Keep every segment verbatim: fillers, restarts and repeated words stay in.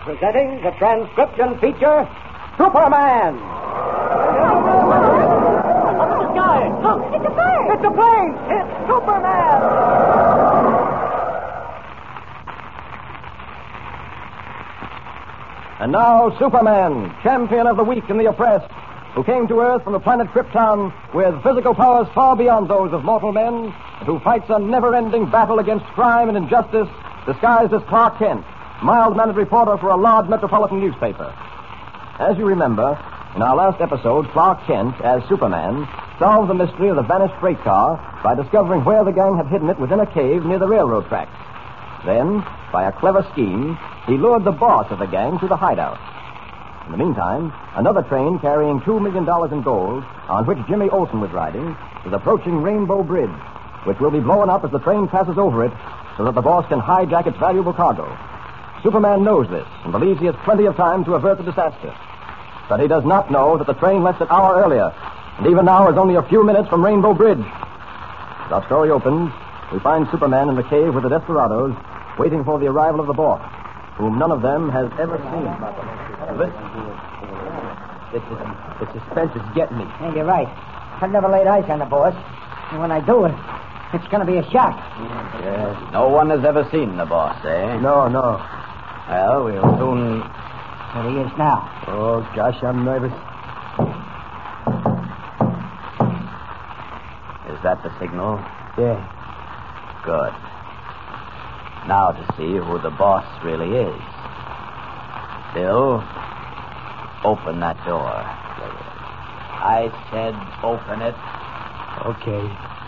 presenting the transcription feature, Superman. Up in the sky. Look, it's a bird. It's a plane. It's Superman. And now, Superman, champion of the weak and the oppressed, who came to Earth from the planet Krypton with physical powers far beyond those of mortal men, and who fights a never-ending battle against crime and injustice, disguised as Clark Kent, mild-mannered reporter for a large metropolitan newspaper. As you remember, in our last episode, Clark Kent, as Superman, solved the mystery of the vanished freight car by discovering where the gang had hidden it within a cave near the railroad tracks. Then, by a clever scheme, he lured the boss of the gang to the hideout. In the meantime, another train carrying two million dollars in gold, on which Jimmy Olsen was riding, is approaching Rainbow Bridge, which will be blown up as the train passes over it so that the boss can hijack its valuable cargo. Superman knows this and believes he has plenty of time to avert the disaster. But he does not know that the train left an hour earlier, and even now is only a few minutes from Rainbow Bridge. As our story opens, we find Superman in the cave with the desperados, waiting for the arrival of the boss, whom none of them has ever seen. Listen. This is, the suspense is getting me. Yeah, you're right. I've never laid eyes on the boss. And when I do it, it's going to be a shock. Yes. No one has ever seen the boss, eh? No, no. Well, we'll soon... There he is now. Oh, gosh, I'm nervous. Is that the signal? Yeah. Good. Now to see who the boss really is. Bill, open that door. I said open it. Okay.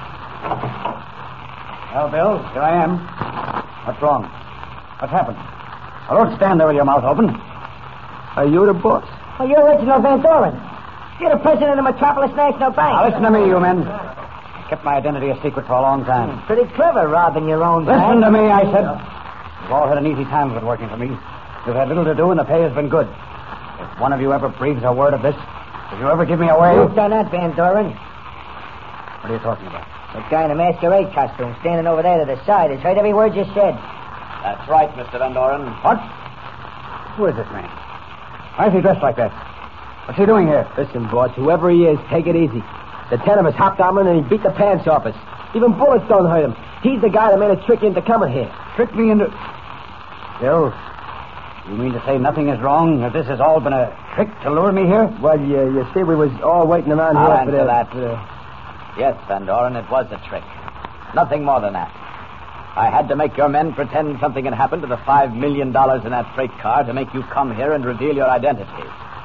Well, Bill, here I am. What's wrong? What's happened? Well, don't stand there with your mouth open. Are you the boss? Well, you're Reginald Van Doren. You're the president of Metropolis National Bank. Now, listen to me, you men. I kept my identity a secret for a long time. Hmm, pretty clever, robbing your own bank. Listen to me, I said. You've all had an easy time of it working for me. You've had little to do, and the pay has been good. If one of you ever breathes a word of this, if you ever give me away... You've done that, Van Doren. What are you talking about? The guy in the masquerade costume standing over there to the side has heard every word you said. That's right, Mister Van Doren. What? Who is this man? Why is he dressed like that? What's he doing here? Listen, boss, whoever he is, take it easy. The ten of us hopped on him and he beat the pants off us. Even bullets don't hurt him. He's the guy that made us trick you into coming here. Tricked me into... Bill, you mean to say nothing is wrong? That this has all been a trick to lure me here? Well, you, you see, we was all waiting around I'll here answer for the... that. For the... Yes, Van Doren, it was a trick. Nothing more than that. I had to make your men pretend something had happened to the five million dollars in that freight car to make you come here and reveal your identity.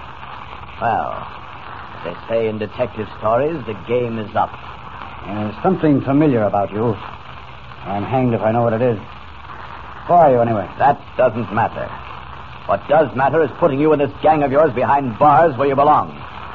Well, as they say in detective stories, the game is up. There's something familiar about you. I'm hanged if I know what it is. Who are you, anyway? That doesn't matter. What does matter is putting you and this gang of yours behind bars where you belong.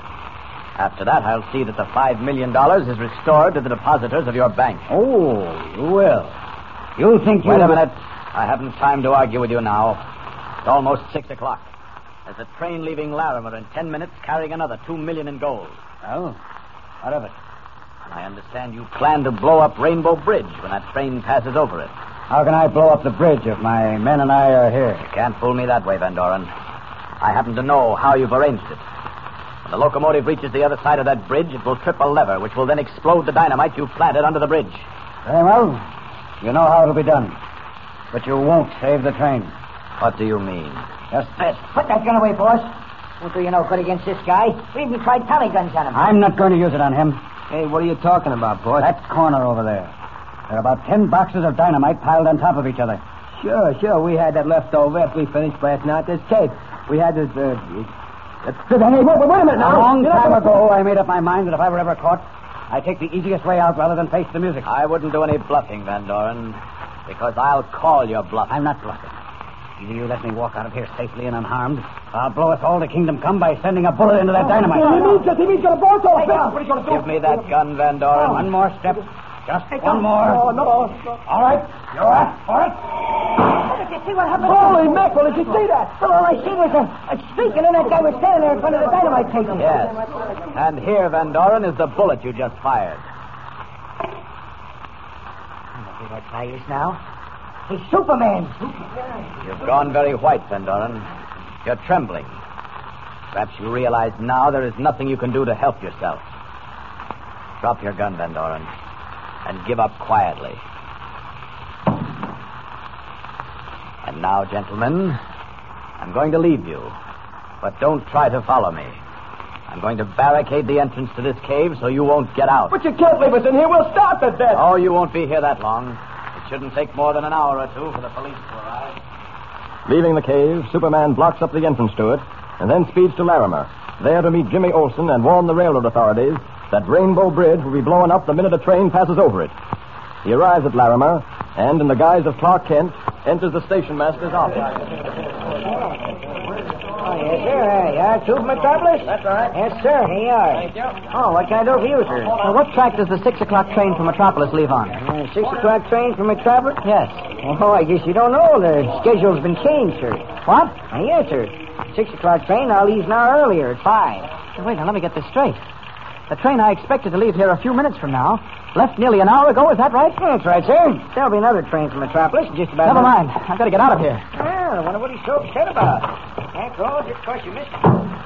After that, I'll see that the five million dollars is restored to the depositors of your bank. Oh, you will. You think you... Wait a minute. I haven't time to argue with you now. It's almost six o'clock. There's a train leaving Larimer in ten minutes carrying another two million in gold. Well, what of it? I understand you plan to blow up Rainbow Bridge when that train passes over it. How can I blow up the bridge if my men and I are here? You can't fool me that way, Van Doren. I happen to know how you've arranged it. When the locomotive reaches the other side of that bridge, it will trip a lever, which will then explode the dynamite you've planted under the bridge. Very well. You know how it'll be done. But you won't save the train. What do you mean? Just this. Put that gun away, boss. Won't do you no good against this guy. We even tried Tommy guns on him. I'm not going to use it on him. Hey, what are you talking about, boss? That corner over there. There are about ten boxes of dynamite piled on top of each other. Sure, sure. We had that left over after we finished last night. This tape. We had this, uh... uh hey, wait, wait, wait a minute now. A long You're time not... ago, I made up my mind that if I were ever caught, I'd take the easiest way out rather than face the music. I wouldn't do any bluffing, Van Doren, because I'll call your bluff. I'm not bluffing. Either you let me walk out of here safely and unharmed, I'll blow us all to kingdom come by sending a bullet into that dynamite. He means it. He means going to blow us all. What are you going to do? Give me that gun, Van Doren. One more step. Just Hey, one don't- more. No, no. All right. You're up for it. Oh, did you see what happened? Holy mackerel, did you see that? Well, all I seen was a, a streak, and then that guy was standing there in front of the dynamite station. Yes. And here, Van Doren, is the bullet you just fired. I know who that guy is now. He's Superman. You've gone very white, Van Doren. You're trembling. Perhaps you realize now there is nothing you can do to help yourself. Drop your gun, Van Doren, and give up quietly. And now, gentlemen, I'm going to leave you. But don't try to follow me. I'm going to barricade the entrance to this cave so you won't get out. But you can't leave us in here. We'll starve to death. Oh, you won't be here that long. It shouldn't take more than an hour or two for the police to arrive. Leaving the cave, Superman blocks up the entrance to it and then speeds to Larimer, there to meet Jimmy Olsen and warn the railroad authorities that Rainbow Bridge will be blowing up the minute a train passes over it. He arrives at Larimer and, in the guise of Clark Kent, enters the station master's office. Oh, yes, sir. There you are. Two from Metropolis? That's right. Yes, sir. Here you are. Thank you. Oh, what can I do for you, sir? Well, what track does the six o'clock train from Metropolis leave on? Uh, six o'clock train from Metropolis? Yes. Oh, I guess you don't know. The schedule's been changed, sir. What? Uh, yes, sir. Six o'clock train now leaves an hour earlier at five. Wait, now let me get this straight. The train I expected to leave here a few minutes from now left nearly an hour ago. Is that right? That's right, sir. There'll be another train from Metropolis just about... Never mind. I've got to get out of here. Well, I wonder what he's so upset about. After all, just because you missed it.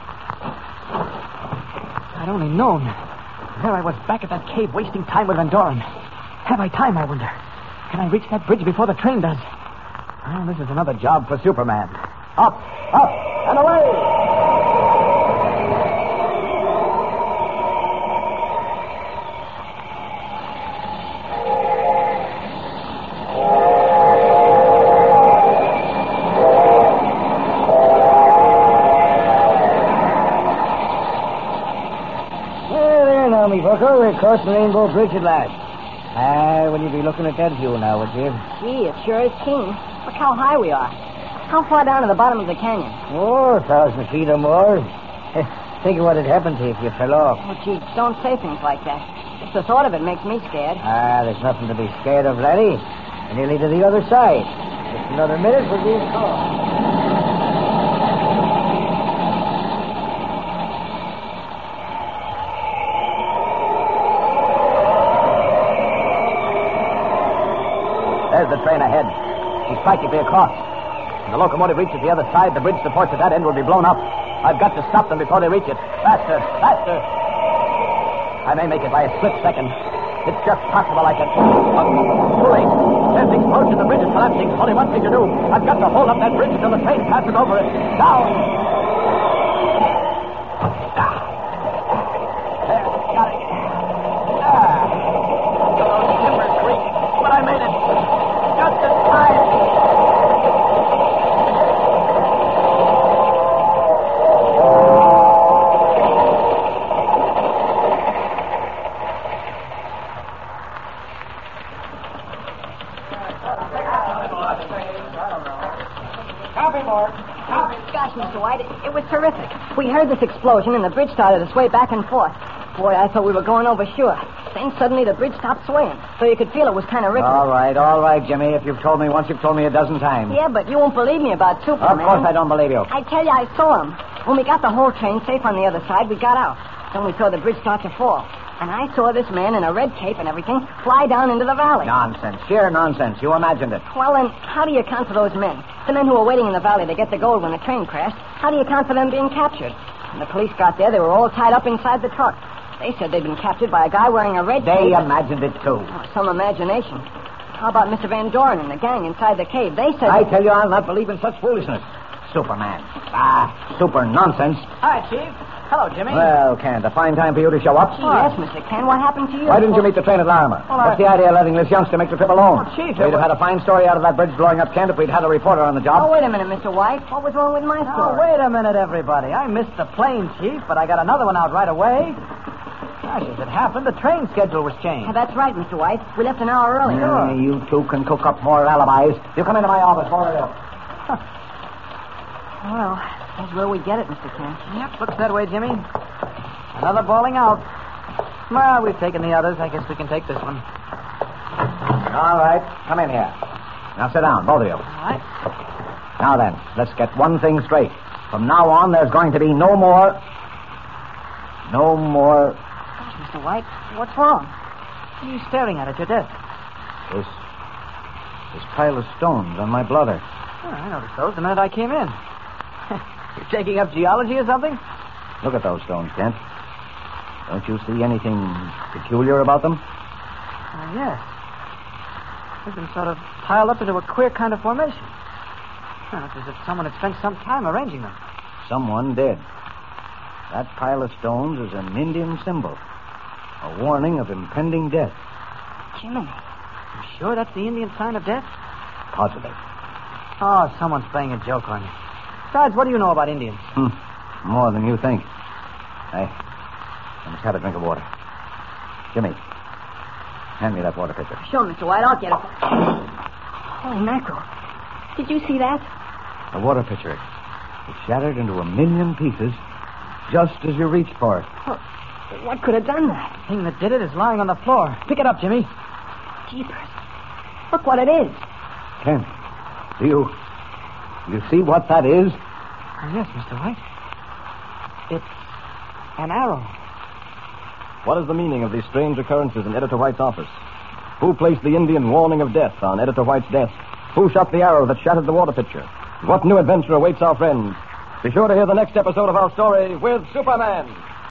I'd only known. There I was back at that cave wasting time with Van Doren. Have I time, I wonder? Can I reach that bridge before the train does? Well, this is another job for Superman. Up, up, and away! Bucko, we're crossing Rainbow Bridge at last. Ah, will you be looking at that view now, would you? Gee, it sure is keen. Look how high we are. How far down to the bottom of the canyon? Oh, a thousand feet or more. Think of what had happened to you if you fell off. Oh, gee, don't say things like that. Just the thought of it makes me scared. Ah, there's nothing to be scared of, laddie. We're nearly to the other side. Just another minute, we'll be in call. There's the train ahead. She's practically across. When the locomotive reaches the other side, the bridge supports at that end will be blown up. I've got to stop them before they reach it. Faster, faster. I may make it by a split second. It's just possible I can... Oh, too late. There's the explosion. The bridge is collapsing. Only one thing to do. I've got to hold up that bridge until the train passes over it. Down. Ah. There, got it. Ah. Those timbers creak, but I made it. Just in time. Copy, Mark. Copy. Gosh, Mister White, it, it was terrific. We heard this explosion, and the bridge started to sway back and forth. Boy, I thought we were going over sure. Then suddenly the bridge stopped swaying, so you could feel it was kind of ripping. All right, all right, Jimmy. If you've told me once, you've told me a dozen times. Yeah, but you won't believe me about Superman. Of course I don't believe you. I tell you, I saw him. When we got the whole train safe on the other side, we got out. Then we saw the bridge start to fall. And I saw this man in a red cape and everything fly down into the valley. Nonsense. Sheer nonsense. You imagined it. Well, then, how do you account for those men? The men who were waiting in the valley to get the gold when the train crashed. How do you account for them being captured? When the police got there, they were all tied up inside the truck. They said they'd been captured by a guy wearing a red They cape. imagined it, too. Oh, some imagination. How about Mister Van Doren and the gang inside the cave? They said... I tell you, I'll not believe in such foolishness. Superman. Ah, super nonsense. Hi, Chief. Hello, Jimmy. Well, Kent, a fine time for you to show up. Gee, yes, Mister Ken, what happened to you? Why didn't you meet the train at Larimer? Well, What's I- the idea of letting this youngster make the trip alone? Oh, Chief, We'd it have had a fine story out of that bridge blowing up, Kent, if we'd had a reporter on the Oh, job. wait a minute, Mister White. What was wrong with my Oh, story? wait a minute, everybody. I missed the plane, Chief, but I got another one out right away. Gosh, as it happened, the train schedule was changed. Yeah, that's right, Mister White. We left an hour early. Yeah, you two can cook up more alibis. You come into my office for it. Well, that's where we get it, Mister Ken. Yep, looks that way, Jimmy. Another bowling out. Well, we've taken the others. I guess we can take this one. All right, come in here. Now sit down, both of you. All right. Now then, let's get one thing straight. From now on, there's going to be no more... No more... Gosh, Mister White, what's wrong? What are you staring at at your desk? This... This pile of stones on my blotter. Oh, I noticed those the minute I came in. You're taking up geology or something? Look at those stones, Kent. Don't you see anything peculiar about them? Uh, yes. They've been sort of piled up into a queer kind of formation. Well, it's as if someone had spent some time arranging them. Someone did. That pile of stones is an Indian symbol. A warning of impending death. Jimmy. You sure that's the Indian sign of death? Positive. Oh, someone's playing a joke on you. Besides, what do you know about Indians? Hmm. More than you think. Hey, let's have a drink of water. Jimmy, hand me that water pitcher. Sure, Mister White, I'll get it. Holy mackerel. Did you see that? The water pitcher. It shattered into a million pieces just as you reached for it. Well, what could have done that? The thing that did it is lying on the floor. Pick it up, Jimmy. Jeepers. Look what it is. Kent, do you... you see what that is? Oh, yes, Mister White. It's an arrow. What is the meaning of these strange occurrences in Editor White's office? Who placed the Indian warning of death on Editor White's desk? Who shot the arrow that shattered the water pitcher? What new adventure awaits our friends? Be sure to hear the next episode of our story with Superman.